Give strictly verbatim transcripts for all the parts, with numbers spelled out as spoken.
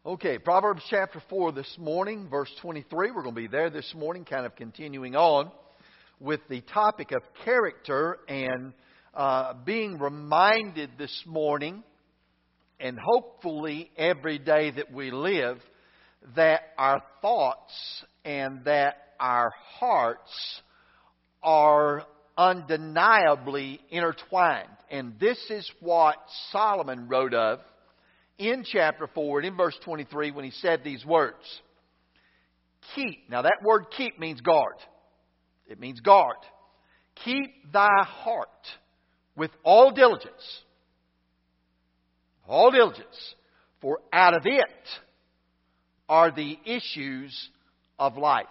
Okay, Proverbs chapter four this morning, verse twenty-three. We're going to be there this morning, kind of continuing on with the topic of character and uh, being reminded this morning, and hopefully every day that we live, that our thoughts and that our hearts are undeniably intertwined. And this is what Solomon wrote of in chapter four and in verse twenty-three when he said these words. Keep. Now that word keep means guard. It means guard. Keep thy heart with all diligence. All diligence. For out of it are the issues of life.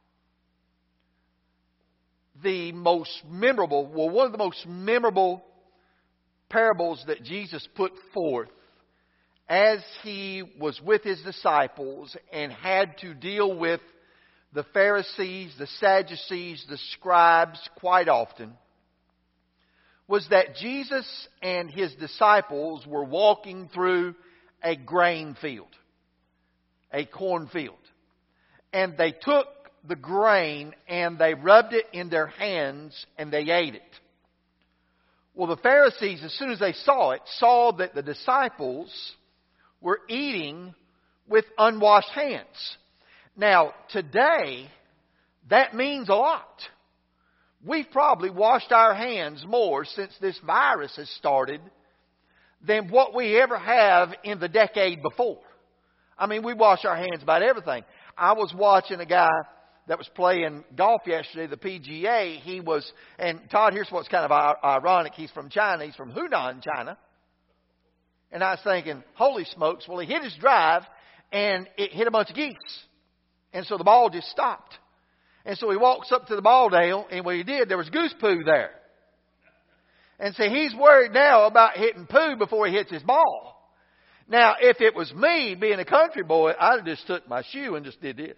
The most memorable, well, one of the most memorable parables that Jesus put forth as He was with His disciples and had to deal with the Pharisees, the Sadducees, the scribes quite often, was that Jesus and His disciples were walking through a grain field, a cornfield. And they took the grain and they rubbed it in their hands and they ate it. Well, the Pharisees, as soon as they saw it, saw that the disciples were eating with unwashed hands. Now, today, that means a lot. We've probably washed our hands more since this virus has started than what we ever have in the decade before. I mean, we wash our hands about everything. I was watching a guy that was playing golf yesterday, the P G A. He was, and Todd, here's what's kind of ironic. He's from China. He's from Hunan, China. And I was thinking, holy smokes, well, he hit his drive and it hit a bunch of geese. And so the ball just stopped. And so he walks up to the ball nail, and what he did, there was goose poo there. And so he's worried now about hitting poo before he hits his ball. Now, if it was me being a country boy, I'd have just took my shoe and just did this.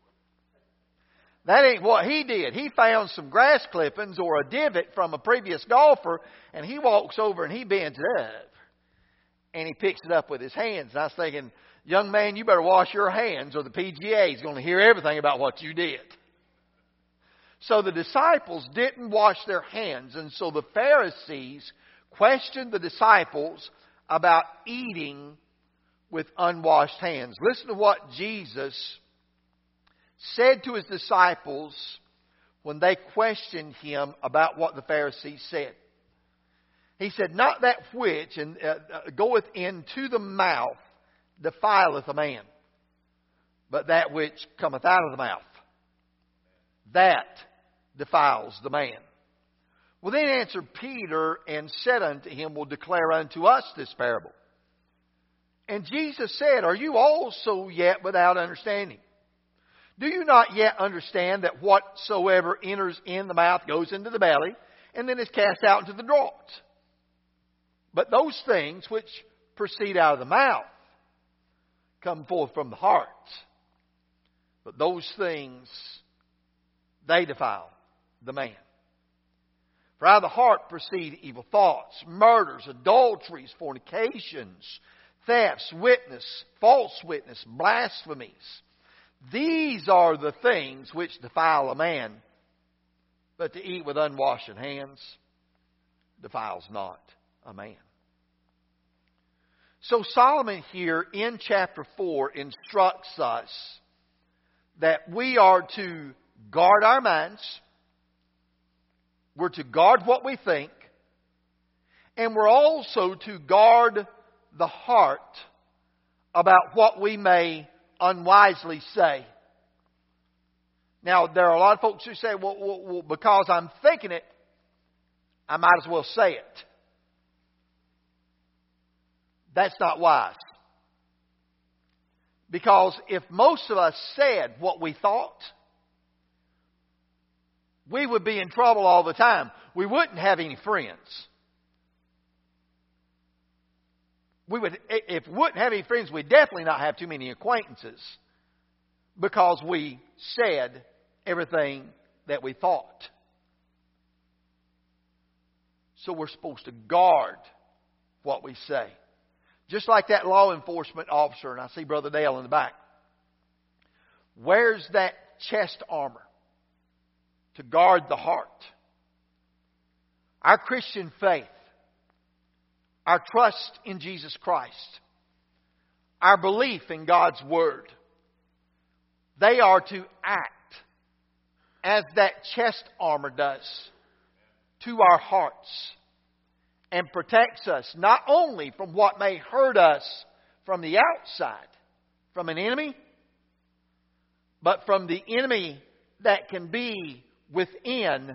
That ain't what he did. He found some grass clippings or a divot from a previous golfer, and he walks over and he bends it up. And he picks it up with his hands. And I was thinking, young man, you better wash your hands or the P G A is going to hear everything about what you did. So the disciples didn't wash their hands. And so the Pharisees questioned the disciples about eating with unwashed hands. Listen to what Jesus said to His disciples when they questioned Him about what the Pharisees said. He said, not that which and uh, goeth into the mouth defileth a man, but that which cometh out of the mouth, that defiles the man. Well, then answered Peter and said unto him, Well, declare unto us this parable. And Jesus said, Are you also yet without understanding? Do you not yet understand that whatsoever enters in the mouth goes into the belly, and then is cast out into the draught? But those things which proceed out of the mouth come forth from the heart. But those things, they defile the man. For out of the heart proceed evil thoughts, murders, adulteries, fornications, thefts, witness, false witness, blasphemies. These are the things which defile a man. But to eat with unwashed hands defiles not a man. So Solomon here in chapter four instructs us that we are to guard our minds, we're to guard what we think, and we're also to guard the heart about what we may unwisely say. Now, there are a lot of folks who say, well, well, well because I'm thinking it, I might as well say it. That's not wise. Because if most of us said what we thought, we would be in trouble all the time. We wouldn't have any friends. We would, if we wouldn't have any friends, we'd definitely not have too many acquaintances. Because we said everything that we thought. So we're supposed to guard what we say. Just like that law enforcement officer, and I see Brother Dale in the back, wears that chest armor to guard the heart. Our Christian faith, our trust in Jesus Christ, our belief in God's Word, they are to act as that chest armor does to our hearts and protects us not only from what may hurt us from the outside, from an enemy, but from the enemy that can be within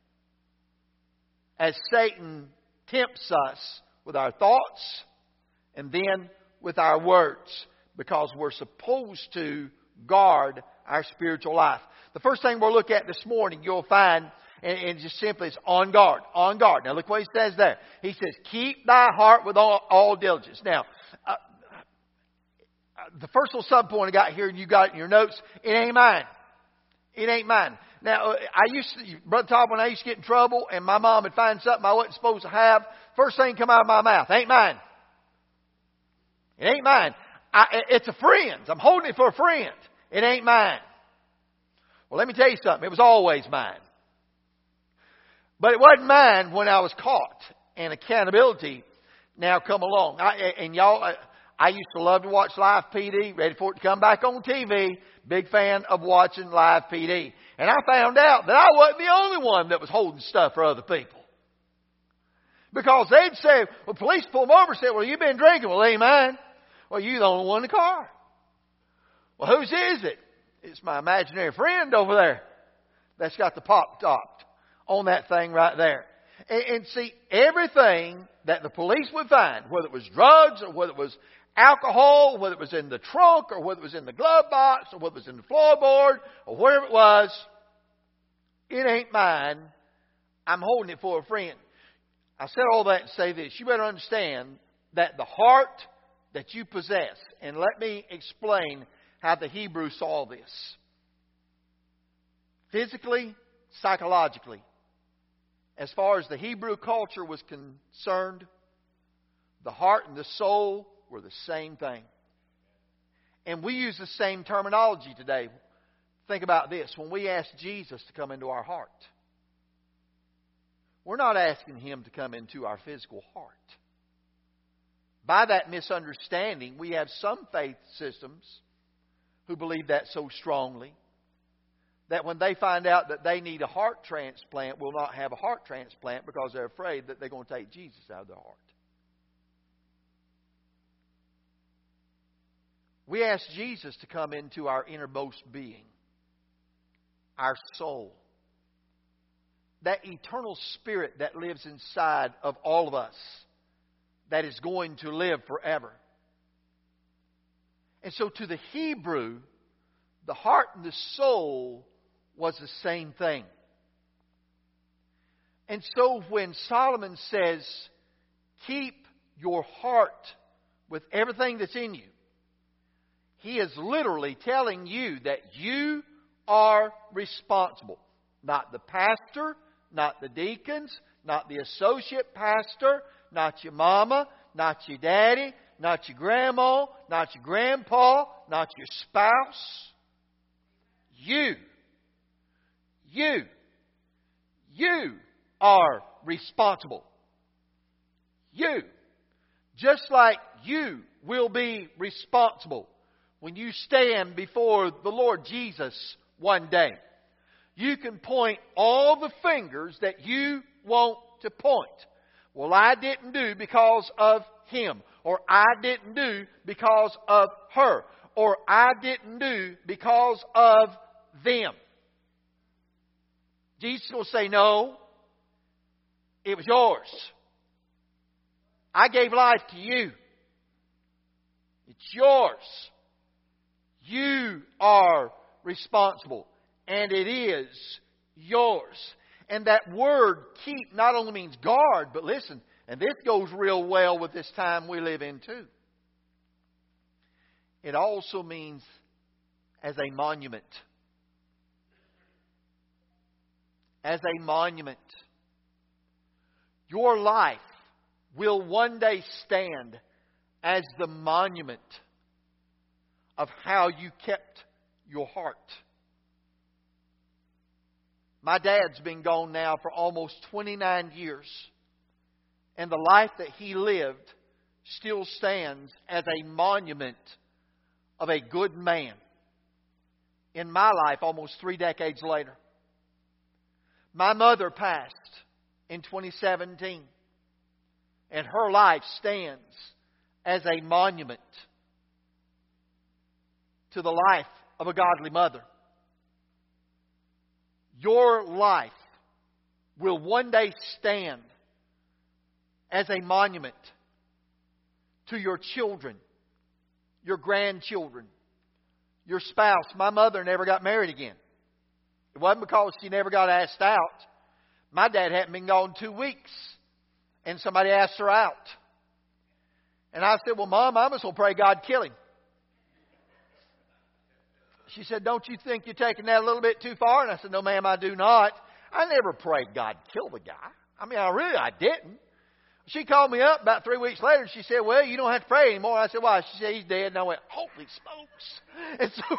as Satan tempts us with our thoughts and then with our words, because we're supposed to guard our spiritual life. The first thing we'll look at this morning, you'll find, and, and just simply is on guard, on guard. Now look what he says there. He says, keep thy heart with all, all diligence. Now, uh, the first little sub point I got here, and you got it in your notes, it ain't mine. It ain't mine. Now, I used to, Brother Todd, when I used to get in trouble and my mom would find something I wasn't supposed to have, first thing come out of my mouth, ain't mine. It ain't mine. I, it's a friend's. I'm holding it for a friend. It ain't mine. Well, let me tell you something. It was always mine. But it wasn't mine when I was caught, and accountability now come along. I, and y'all, I, I used to love to watch Live P D, ready for it to come back on T V. Big fan of watching Live P D. And I found out that I wasn't the only one that was holding stuff for other people. Because they'd say, well, police pull them over and say, well, you've been drinking. Well, it ain't mine. Well, you're the only one in the car. Well, whose is it? It's my imaginary friend over there that's got the pop top on that thing right there. And, and see, everything that the police would find, whether it was drugs or whether it was alcohol, whether it was in the trunk or whether it was in the glove box or whether it was in the floorboard or whatever it was, it ain't mine. I'm holding it for a friend. I said all that to say this. You better understand that the heart that you possess, and let me explain how the Hebrew saw this. Physically, psychologically, as far as the Hebrew culture was concerned, the heart and the soul were the same thing. And we use the same terminology today. Think about this. When we ask Jesus to come into our heart, we're not asking Him to come into our physical heart. By that misunderstanding, we have some faith systems who believe that so strongly that when they find out that they need a heart transplant, will not have a heart transplant because they're afraid that they're going to take Jesus out of their heart. We ask Jesus to come into our innermost being, our soul, that eternal spirit that lives inside of all of us, that is going to live forever. And so to the Hebrew, the heart and the soul was the same thing. And so when Solomon says, keep your heart with everything that's in you, he is literally telling you that you are responsible. Not the pastor, not the deacons, not the associate pastor, not your mama, not your daddy, not your grandma, not your grandpa, not your spouse. You, you, you are responsible. You, just like you will be responsible when you stand before the Lord Jesus one day. You can point all the fingers that you want to point. Well, I didn't do because of him. Or I didn't do because of her. Or I didn't do because of them. Jesus will say, no, it was yours. I gave life to you. It's yours. You are responsible. And it is yours. And that word keep not only means guard, but listen, and this goes real well with this time we live in too. It also means as a monument. As a monument. Your life will one day stand as the monument of how you kept your heart. My dad's been gone now for almost twenty-nine years. And the life that he lived still stands as a monument of a good man. In my life, almost three decades later. My mother passed in twenty seventeen. And her life stands as a monument to the life of a godly mother. Your life will one day stand as a monument to your children, your grandchildren, your spouse. My mother never got married again. It wasn't because she never got asked out. My dad hadn't been gone two weeks, and somebody asked her out. And I said, well, Mom, I'm just going to pray God kill him. She said, don't you think you're taking that a little bit too far? And I said, no, ma'am, I do not. I never prayed God kill the guy. I mean, I really, I didn't. She called me up about three weeks later and she said, well, you don't have to pray anymore. I said, why? She said, he's dead. And I went, holy smokes. And so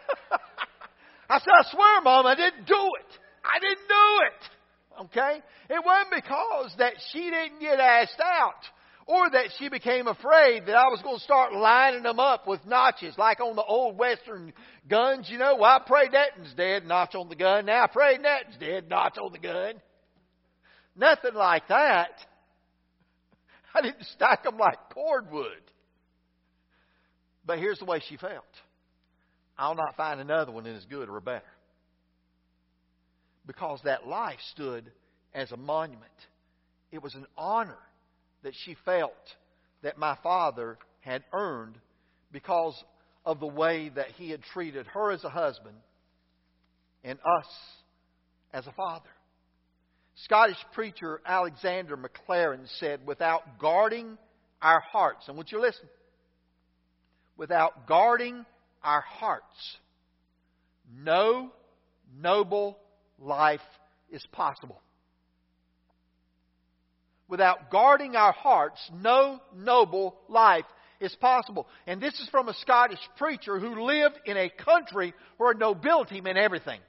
I said, I swear, Mom, I didn't do it. I didn't do it. Okay? It wasn't because that she didn't get asked out or that she became afraid that I was going to start lining them up with notches like on the old Western guns. You know, well, I prayed that and's dead, notch on the gun. Now I prayed that and's dead, notch on the gun. Nothing like that. I didn't stack them like cordwood. But here's the way she felt. I'll not find another one that is good or better. Because that life stood as a monument. It was an honor that she felt that my father had earned because of the way that he had treated her as a husband and us as a father. Scottish preacher Alexander MacLaren said, without guarding our hearts, and would you listen? Without guarding our hearts, no noble life is possible. Without guarding our hearts, no noble life is possible. And this is from a Scottish preacher who lived in a country where nobility meant everything.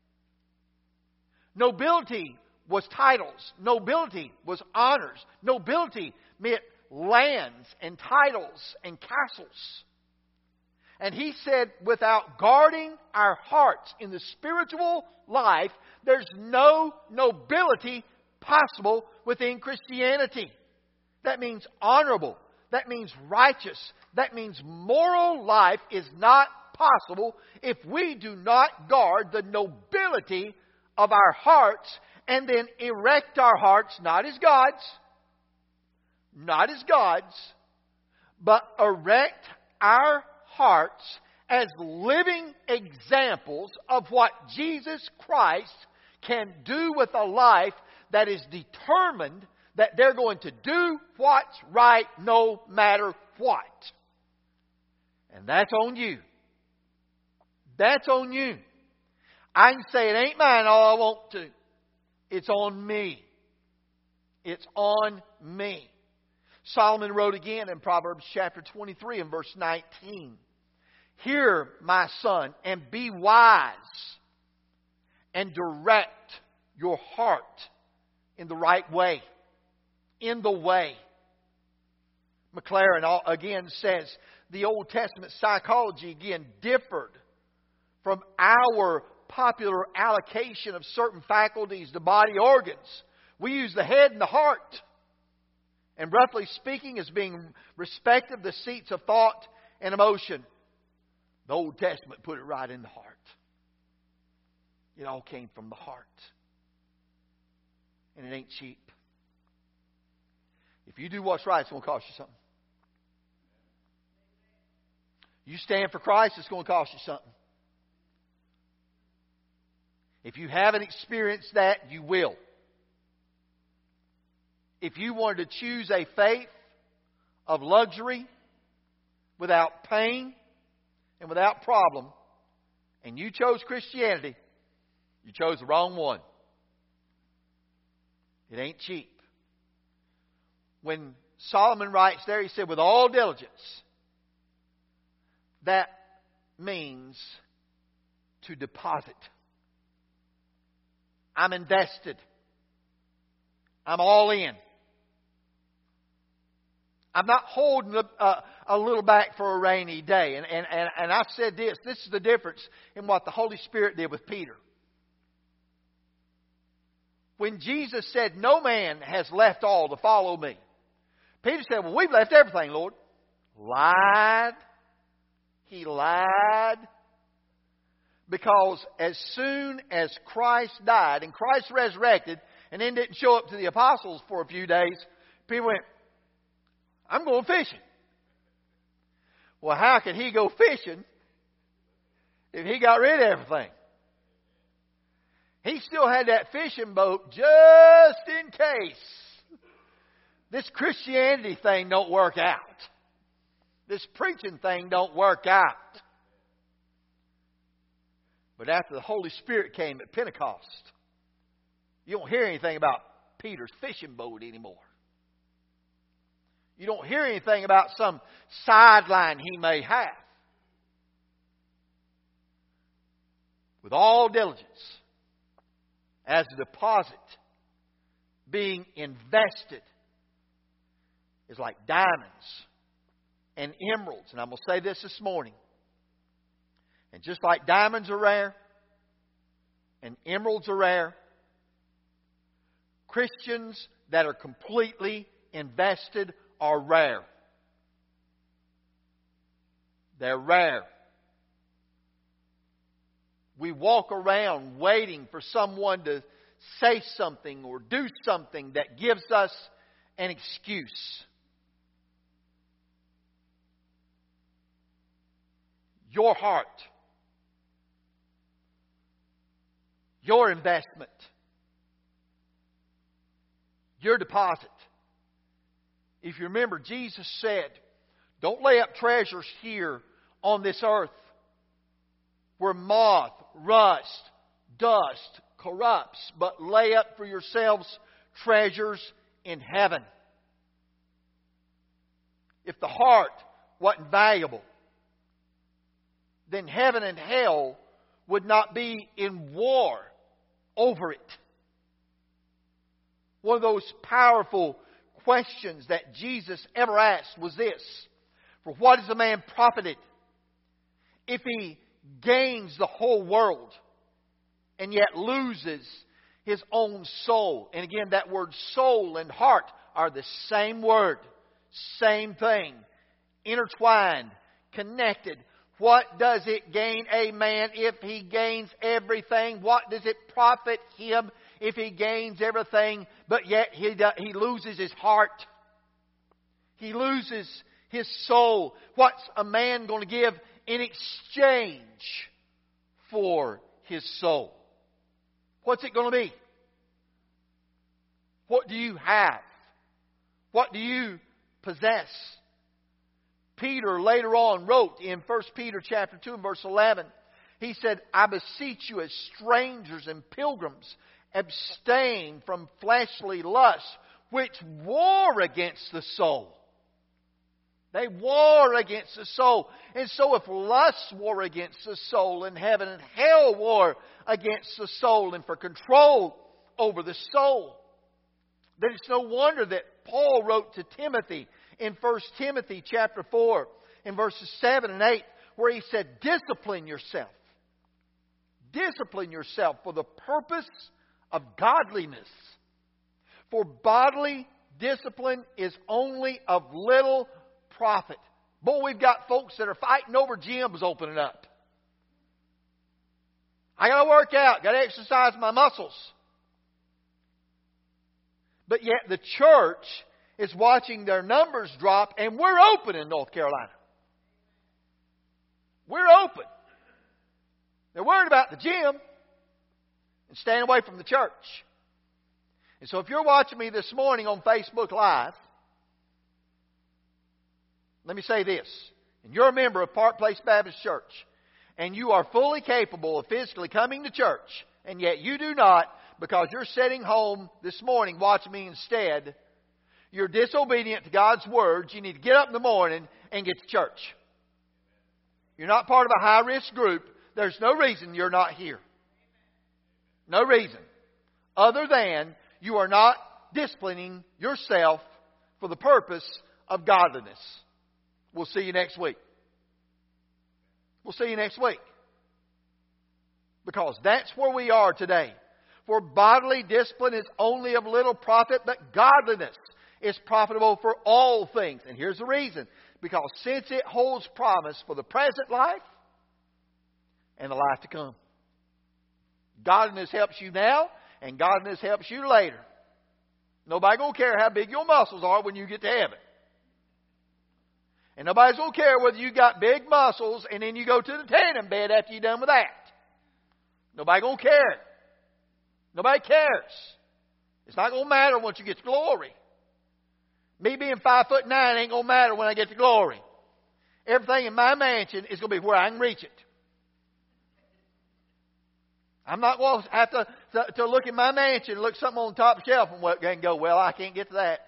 Nobility was titles. Nobility was honors. Nobility meant lands and titles and castles. And he said, without guarding our hearts in the spiritual life, there's no nobility possible within Christianity. That means honorable. That means righteous. That means moral life is not possible if we do not guard the nobility of our hearts and then erect our hearts not as God's, not as God's, but erect our hearts as living examples of what Jesus Christ can do with a life that is determined that they're going to do what's right no matter what. And that's on you. That's on you. I can say it ain't mine all I want to. It's on me. It's on me. Solomon wrote again in Proverbs chapter twenty-three and verse nineteen. Hear, my son, and be wise, and direct your heart in the right way. In the way. MacLaren again says the Old Testament psychology again differed from our popular allocation of certain faculties to body organs. We use the head and the heart. And roughly speaking, as being respective the seats of thought and emotion. The Old Testament put it right in the heart. It all came from the heart. And it ain't cheap. If you do what's right, it's going to cost you something. You stand for Christ, it's going to cost you something. If you haven't experienced that, you will. If you wanted to choose a faith of luxury without pain and without problem, and you chose Christianity, you chose the wrong one. It ain't cheap. When Solomon writes there, he said, with all diligence. That means to deposit. I'm invested. I'm all in. I'm not holding a, a, a little back for a rainy day. And, and, and, and I've said this. This is the difference in what the Holy Spirit did with Peter. When Jesus said, no man has left all to follow me. Peter said, well, we've left everything, Lord. Lied. He lied. Because as soon as Christ died and Christ resurrected and then didn't show up to the apostles for a few days, people went, I'm going fishing. Well, how could he go fishing if he got rid of everything? He still had that fishing boat just in case this Christianity thing don't work out. This preaching thing don't work out. But after the Holy Spirit came at Pentecost, you don't hear anything about Peter's fishing boat anymore. You don't hear anything about some sideline he may have. With all diligence, as a deposit, being invested, is like diamonds and emeralds. And I'm going to say this this morning. And just like diamonds are rare and emeralds are rare, Christians that are completely invested are rare. They're rare. We walk around waiting for someone to say something or do something that gives us an excuse. Your heart, your investment, your deposit. If you remember, Jesus said, don't lay up treasures here on this earth where moth, rust, dust corrupts, but lay up for yourselves treasures in heaven. If the heart wasn't valuable, then heaven and hell would not be in war over it. One of those powerful questions that Jesus ever asked was this: for what is a man profited if he gains the whole world and yet loses his own soul? And again, that word soul and heart are the same word, same thing, intertwined, connected. What does it gain a man if he gains everything? What does it profit him if he gains everything, but yet he, he loses his heart? He loses his soul. What's a man going to give in exchange for his soul? What's it going to be? What do you have? What do you possess? Peter later on wrote in First Peter chapter two and verse eleven, he said, I beseech you as strangers and pilgrims, abstain from fleshly lusts which war against the soul. They war against the soul. And so if lust war against the soul, and heaven and hell war against the soul and for control over the soul, then it's no wonder that Paul wrote to Timothy in First Timothy chapter four in verses seven and eight, where he said, discipline yourself. Discipline yourself for the purpose of godliness. For bodily discipline is only of little profit. Boy, we've got folks that are fighting over gyms opening up. I got to work out, got to exercise my muscles. But yet the church is watching their numbers drop, and we're open in North Carolina. We're open. They're worried about the gym and staying away from the church. And so if you're watching me this morning on Facebook Live, let me say this. And you're a member of Park Place Baptist Church, and you are fully capable of physically coming to church, and yet you do not, because you're sitting home this morning watching me instead, you're disobedient to God's words, you need to get up in the morning and get to church. You're not part of a high-risk group. There's no reason you're not here. No reason. Other than you are not disciplining yourself for the purpose of godliness. We'll see you next week. We'll see you next week. Because that's where we are today. For bodily discipline is only of little profit, but godliness is profitable for all things. And here's the reason. Because since it holds promise for the present life and the life to come. Godliness helps you now, and godliness helps you later. Nobody going to care how big your muscles are when you get to heaven. And nobody's going to care whether you got big muscles and then you go to the tanning bed after you're done with that. Nobody going to care. Nobody cares. It's not going to matter once you get to glory. Me being five foot nine ain't going to matter when I get to glory. Everything in my mansion is going to be where I can reach it. I'm not going to have to, to, to look in my mansion and look something on the top shelf and, and go, well, I can't get to that.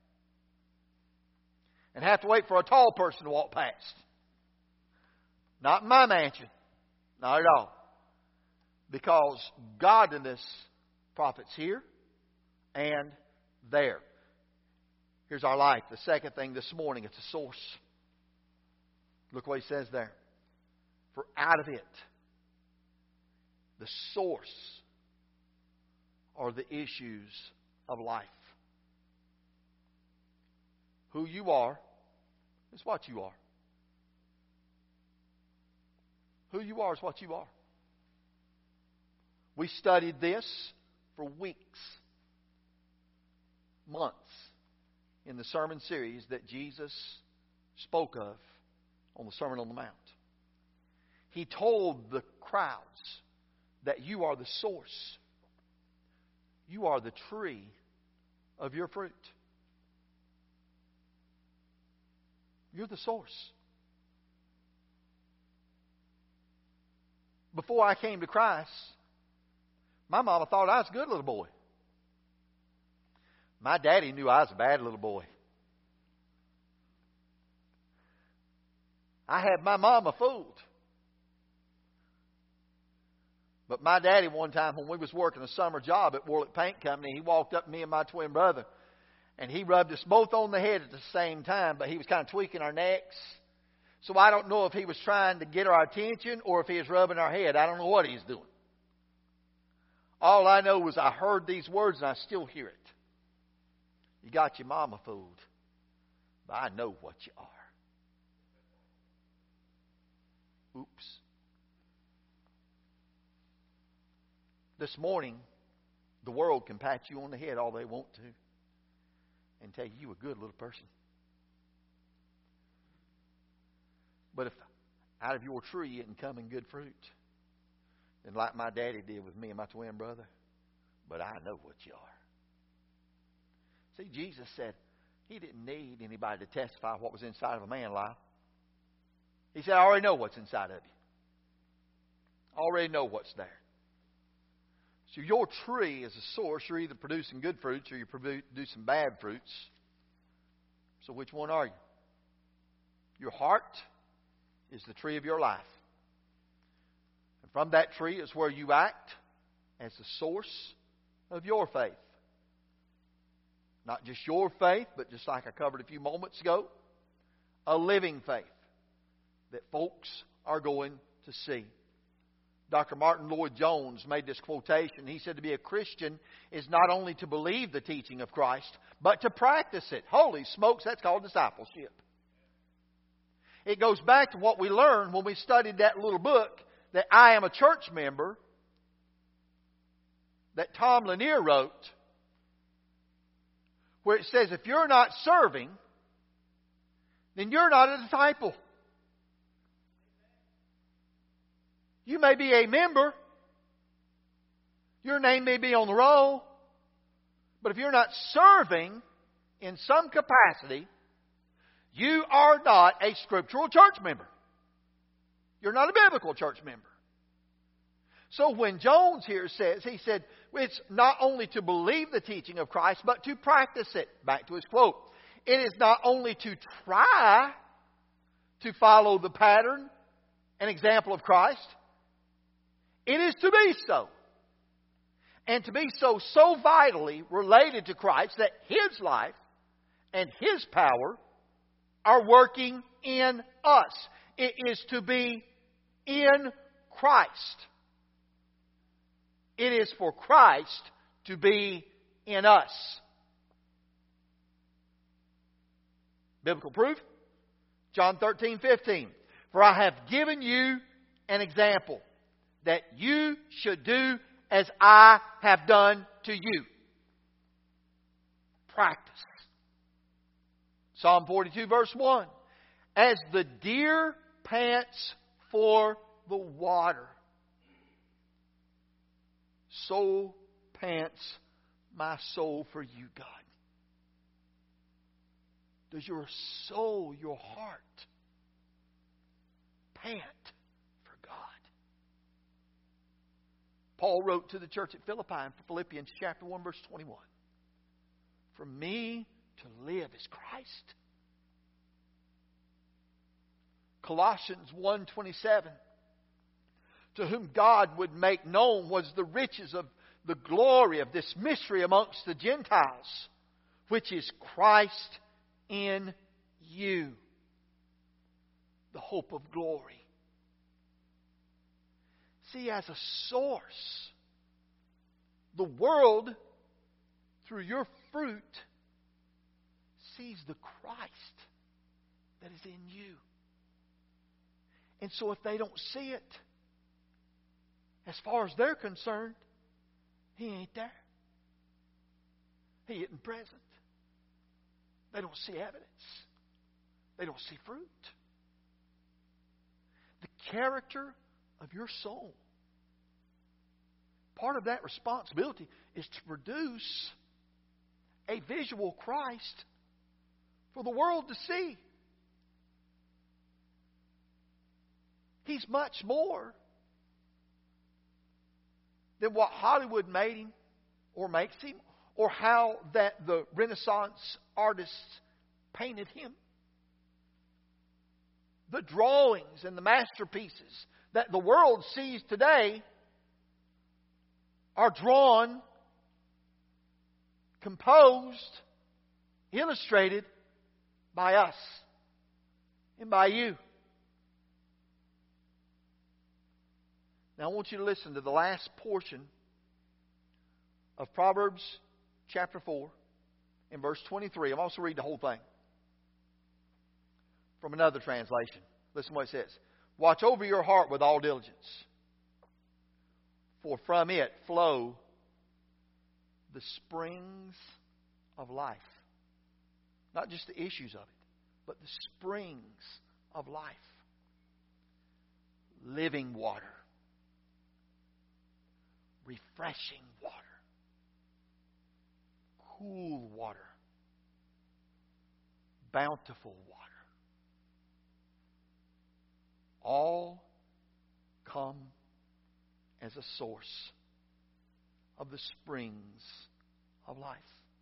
And have to wait for a tall person to walk past. Not in my mansion. Not at all. Because godliness profits here and there. Here's our life. The second thing this morning, it's a source. Look what he says there. For out of it, the source are the issues of life. Who you are is what you are. Who you are is what you are. We studied this for weeks, months, in the sermon series that Jesus spoke of on the Sermon on the Mount. He told the crowds that you are the source. You are the tree of your fruit. You're the source. Before I came to Christ, my mama thought I was a good little boy. My daddy knew I was a bad little boy. I had my mama fooled. But my daddy one time when we was working a summer job at Warlick Paint Company, he walked up to me and my twin brother and he rubbed us both on the head at the same time, but he was kind of tweaking our necks. So I don't know if he was trying to get our attention or if he was rubbing our head. I don't know what he was doing. All I know was I heard these words and I still hear it. You got your mama fooled, but I know what you are. Oops. This morning, the world can pat you on the head all they want to and tell you you're a good little person. But if out of your tree isn't coming good fruit, then like my daddy did with me and my twin brother, but I know what you are. See, Jesus said he didn't need anybody to testify what was inside of a man life. He said, I already know what's inside of you. I already know what's there. So your tree is a source. You're either producing good fruits or you're producing bad fruits. So which one are you? Your heart is the tree of your life. And from that tree is where you act as the source of your faith. Not just your faith, but just like I covered a few moments ago, a living faith that folks are going to see. Doctor Martin Lloyd-Jones made this quotation. He said to be a Christian is not only to believe the teaching of Christ, but to practice it. Holy smokes, that's called discipleship. It goes back to what we learned when we studied that little book that I Am a Church Member that Tom Lanier wrote, where it says if you're not serving, then you're not a disciple. You may be a member. Your name may be on the roll. But if you're not serving in some capacity, you are not a scriptural church member. You're not a biblical church member. So when Jones here says, he said, it's not only to believe the teaching of Christ, but to practice it. Back to his quote. It is not only to try to follow the pattern and example of Christ. It is to be so. And to be so, so vitally related to Christ that His life and His power are working in us. It is to be in Christ. It is for Christ to be in us. Biblical proof? John thirteen fifteen. For I have given you an example that you should do as I have done to you. Practice. Psalm forty-two verse one. As the deer pants for the water, so pants my soul for you, God. Does your soul, your heart, pant for God? Paul wrote to the church at Philippi in Philippians chapter one, verse twenty-one. For me to live is Christ. Colossians one twenty-seven. To whom God would make known was the riches of the glory of this mystery amongst the Gentiles, which is Christ in you, the hope of glory. See, as a source, the world, through your fruit, sees the Christ that is in you. And so if they don't see it, as far as they're concerned, He ain't there. He isn't present. They don't see evidence. They don't see fruit. The character of your soul, part of that responsibility is to produce a visual Christ for the world to see. He's much more than what Hollywood made him or makes him, or how that the Renaissance artists painted him. The drawings and the masterpieces that the world sees today are drawn, composed, illustrated by us and by you. Now I want you to listen to the last portion of Proverbs chapter four in verse twenty-three. I'm also reading the whole thing from another translation. Listen to what it says. Watch over your heart with all diligence, for from it flow the springs of life. Not just the issues of it, but the springs of life. Living water. Refreshing water. Cool water. Bountiful water. All come as a source of the springs of life.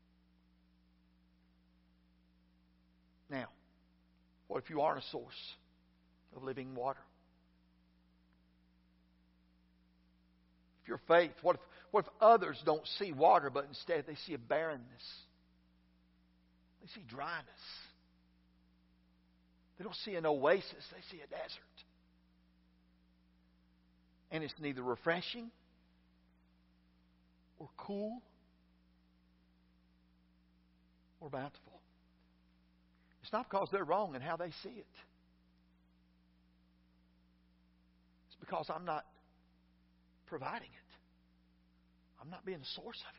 Now, what if you aren't a source of living water? If your faith, what if, what if others don't see water, but instead they see a barrenness? They see dryness. They don't see an oasis, they see a desert. And it's neither refreshing or cool or bountiful. It's not because they're wrong in how they see it. It's because I'm not providing it. I'm not being the source of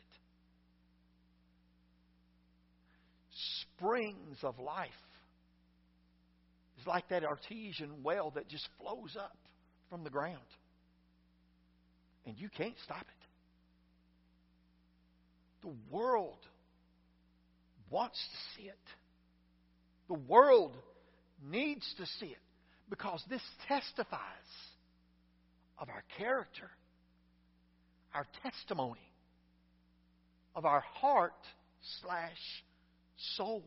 it. Springs of life is like that artesian well that just flows up from the ground. And you can't stop it. The world wants to see it. The world needs to see it because this testifies of our character our testimony of our heart slash soul.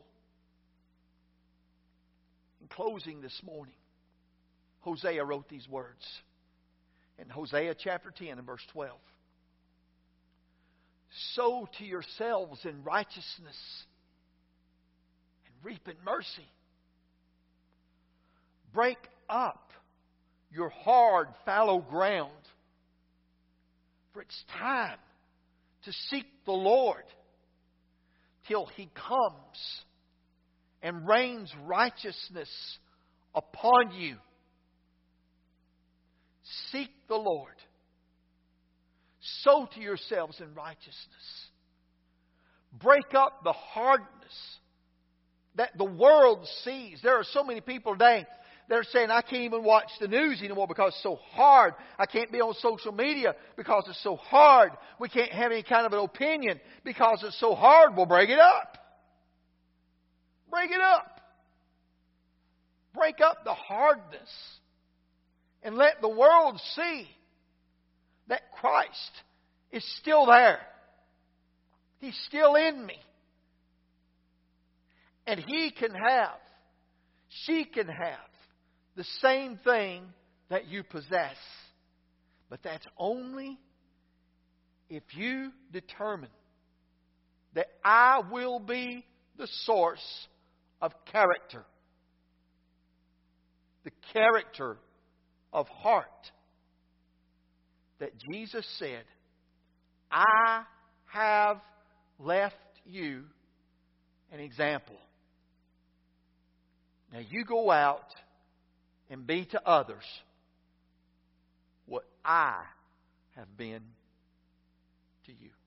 In closing this morning, Hosea wrote these words in Hosea chapter ten and verse twelve. Sow to yourselves in righteousness and reap in mercy. Break up your hard, fallow ground. For it's time to seek the Lord till He comes and rains righteousness upon you. Seek the Lord. Sow to yourselves in righteousness. Break up the hardness that the world sees. There are so many people today that are saying, I can't even watch the news anymore because it's so hard. I can't be on social media because it's so hard. We can't have any kind of an opinion because it's so hard. Well, break it up. Break it up. Break up the hardness. And let the world see that Christ is still there. He's still in me. And He can have, she can have the same thing that you possess. But that's only if you determine that I will be the source of character. The character of heart. That Jesus said, I have left you an example. Now you go out and be to others what I have been to you.